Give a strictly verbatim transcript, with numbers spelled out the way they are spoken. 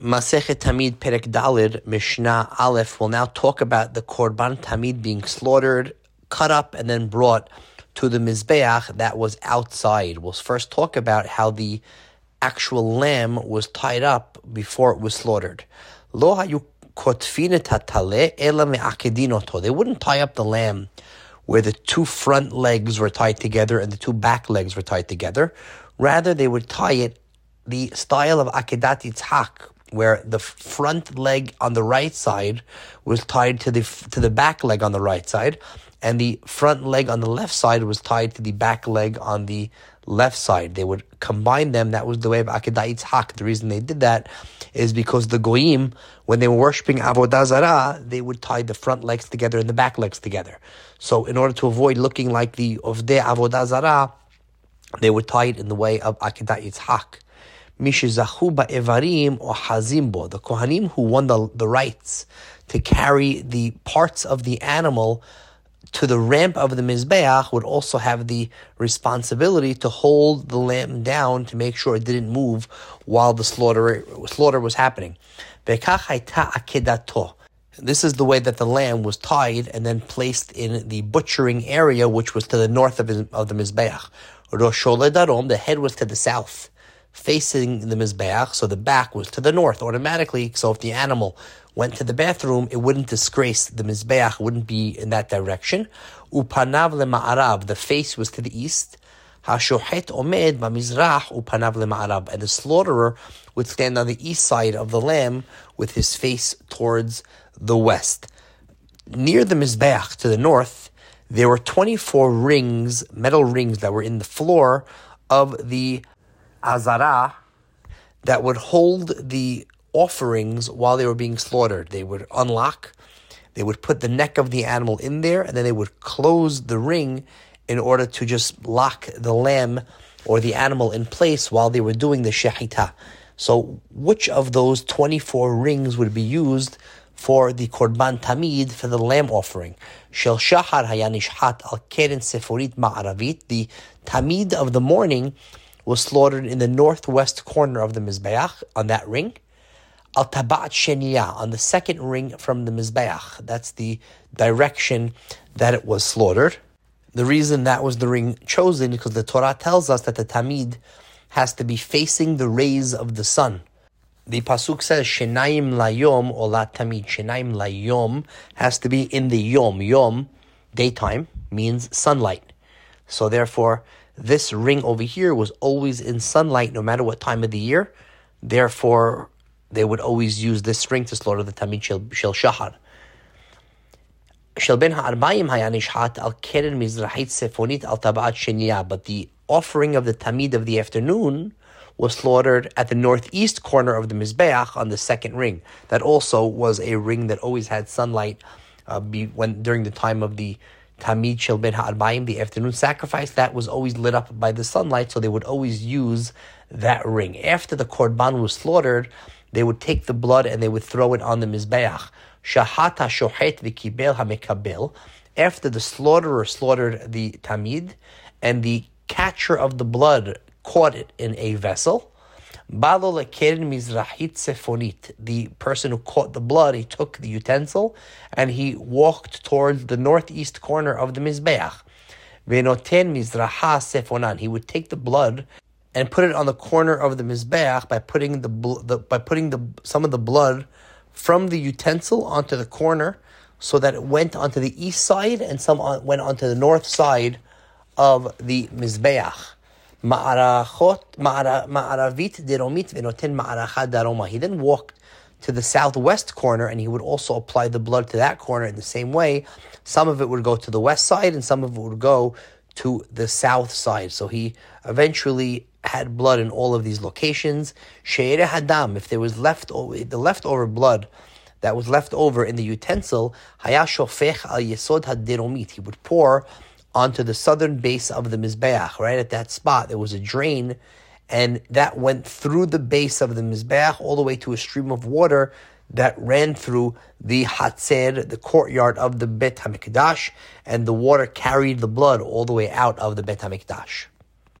Masechet Tamid Perek Dalid Mishnah Aleph will now talk about the Korban Tamid being slaughtered, cut up, and then brought to the Mizbeach that was outside. We'll first talk about how the actual lamb was tied up before it was slaughtered. Lo hayu kotfin et hatale ela me'akedin oto. They wouldn't tie up the lamb where the two front legs were tied together and the two back legs were tied together. Rather, they would tie it the style of Akedat Yitzhak, where the front leg on the right side was tied to the to the back leg on the right side, and the front leg on the left side was tied to the back leg on the left side. They would combine them. That was the way of Akedat Yitzhak. The reason they did that is because the Goyim, when they were worshipping Avodah Zarah, they would tie the front legs together and the back legs together. So in order to avoid looking like the Ovdei Avodah Zarah, they would tie it in the way of Akedat Yitzhak. Mishizachu ba'evarim or hazimbo, the Kohanim who won the, the rights to carry the parts of the animal to the ramp of the Mizbeach would also have the responsibility to hold the lamb down to make sure it didn't move while the slaughter, slaughter was happening. This is the way that the lamb was tied and then placed in the butchering area, which was to the north of, of the Mizbeach. The head was to the south, facing the Mizbeach, so the back was to the north automatically. So if the animal went to the bathroom, it wouldn't disgrace the Mizbeach, it wouldn't be in that direction. Upanav le'ma'arav, the face was to the east. Hashohet omed b'mizrach upanav le'ma'arav, and the slaughterer would stand on the east side of the lamb with his face towards the west. Near the Mizbeach, to the north, there were twenty-four rings, metal rings that were in the floor of the Azara that would hold the offerings while they were being slaughtered. They would unlock, they would put the neck of the animal in there, and then they would close the ring in order to just lock the lamb or the animal in place while they were doing the shechita. So which of those twenty-four rings would be used for the Korban Tamid, for the lamb offering? Shel Shahar hayanishhat al keren seforit ma'aravit, the Tamid of the morning was slaughtered in the northwest corner of the Mizbeach, on that ring. Al tabat sheniya, on the second ring from the Mizbeach. That's the direction that it was slaughtered. The reason that was the ring chosen is because the Torah tells us that the Tamid has to be facing the rays of the sun. The Pasuk says, Shenaim layom olat tamid. Shenaim layom has to be in the yom. Yom, daytime, means sunlight. So therefore, this ring over here was always in sunlight no matter what time of the year. Therefore, they would always use this ring to slaughter the Tamid Shel Shahar. Shel ben ha'arbayim hayanishhat al keren mizrahit sefonit al tabat sheniya. But the offering of the Tamid of the afternoon was slaughtered at the northeast corner of the Mizbeach on the second ring. That also was a ring that always had sunlight uh, be, when during the time of the Tamid Shel Ben Ha'arbayim, the afternoon sacrifice, that was always lit up by the sunlight, so they would always use that ring. After the Korban was slaughtered, they would take the blood and they would throw it on the Mizbeach. Shahata shohet v'kibel ha'mekabel. After the slaughterer slaughtered the Tamid, and the catcher of the blood caught it in a vessel, Balo lekeren mizrahit sefonit, the person who caught the blood, he took the utensil and he walked towards the northeast corner of the Mizbeach. Venoten mizraha sefonan, he would take the blood and put it on the corner of the Mizbeach by putting the, the by putting the some of the blood from the utensil onto the corner, so that it went onto the east side and some on, went onto the north side of the Mizbeach. Ma'aravit deromit venoten ma'aracha daroma. He then walked to the southwest corner and he would also apply the blood to that corner in the same way. Some of it would go to the west side and some of it would go to the south side. So he eventually had blood in all of these locations. She'ere hadam, if there was left over, the leftover blood that was left over in the utensil, haya shofech al yesod haderomit, he would pour onto the southern base of the Mizbeach. Right at that spot, there was a drain, and that went through the base of the Mizbeach all the way to a stream of water that ran through the Hatzer, the courtyard of the Bet HaMikdash, and the water carried the blood all the way out of the Bet HaMikdash.